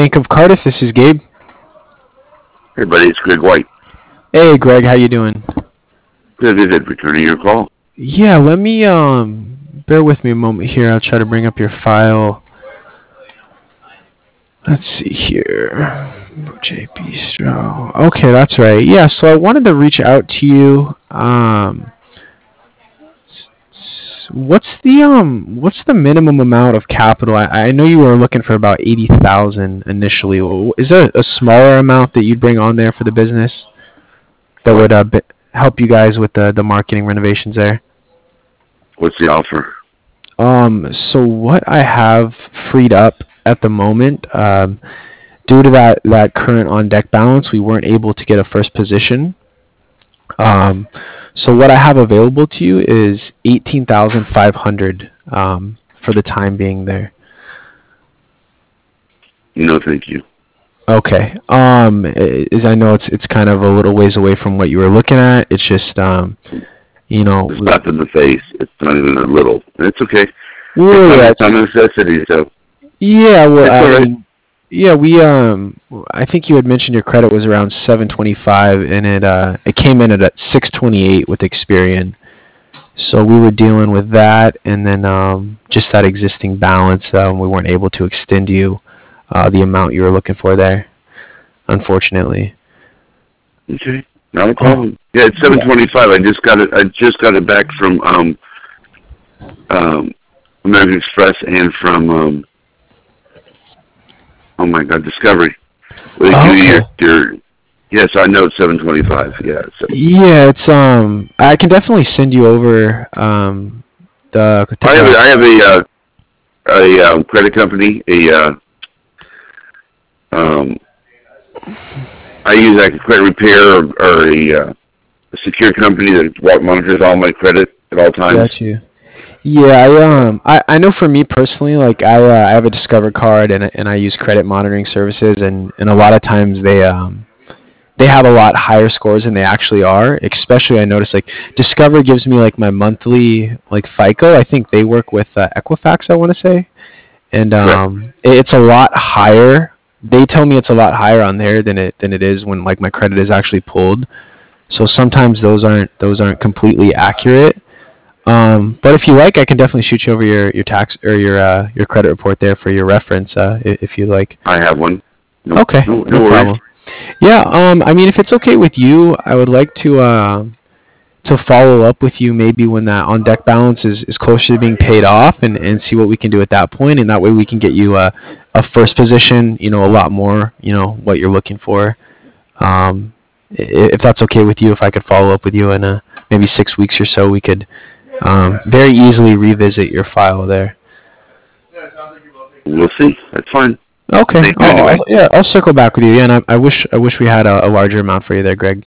Bank of Cardiff. This is Gabe. Hey, buddy, it's Greg White. Hey, Greg. How you doing? Good, returning your call. Yeah, let me bear with me a moment here. I'll try to bring up your file. Let's see here. J. Bistro. Okay, that's right. Yeah, so I wanted to reach out to you. What's the minimum amount of capital? I know you were looking for about 80,000 initially. Is there a smaller amount that you'd bring on there for the business that would help you guys with the marketing renovations there? What's the offer? So what I have freed up at the moment, due to that current on deck balance, we weren't able to get a first position. So what I have available to you is 18,500 for the time being there. No, thank you. Okay. As I know it's kind of a little ways away from what you were looking at. It's just It's slap in the face. It's not even a little. It's okay. Well, it's not a necessity, so. Yeah, well, it's all right. we I think you had mentioned your credit was around 725, and it came in at 628 with Experian. So we were dealing with that, and then just that existing balance. We weren't able to extend you the amount you were looking for there, unfortunately. Okay, not a problem. Yeah, it's 725. I just got it back from American Express and from oh my God, Discovery. Well, yes, I know it's 725. Yeah. So. Yeah, it's I can definitely send you over the. I have a credit company. I use like a credit repair or a secure company that monitors all my credit at all times. Got you. Yeah, I know for me personally, like I have a Discover card and I use credit monitoring services, and a lot of times they have a lot higher scores than they actually are. Especially I notice like Discover gives me like my monthly like FICO. I think they work with Equifax, I want to say, and it's a lot higher. They tell me it's a lot higher on there than it is when like my credit is actually pulled. So sometimes those aren't completely accurate. But if you like, I can definitely shoot you over your tax or your credit report there for your reference, if you like. I have one. Okay, no problem. Yeah, I mean, if it's okay with you, I would like to follow up with you maybe when that on deck balance is closer to being paid off, and see what we can do at that point, and that way we can get you a first position, a lot more, what you're looking for. If that's okay with you, if I could follow up with you in maybe 6 weeks or so, we could very easily revisit your file there. We'll see. That's fine. Okay. I'll circle back with you. Yeah, and I wish we had a larger amount for you there, Greg.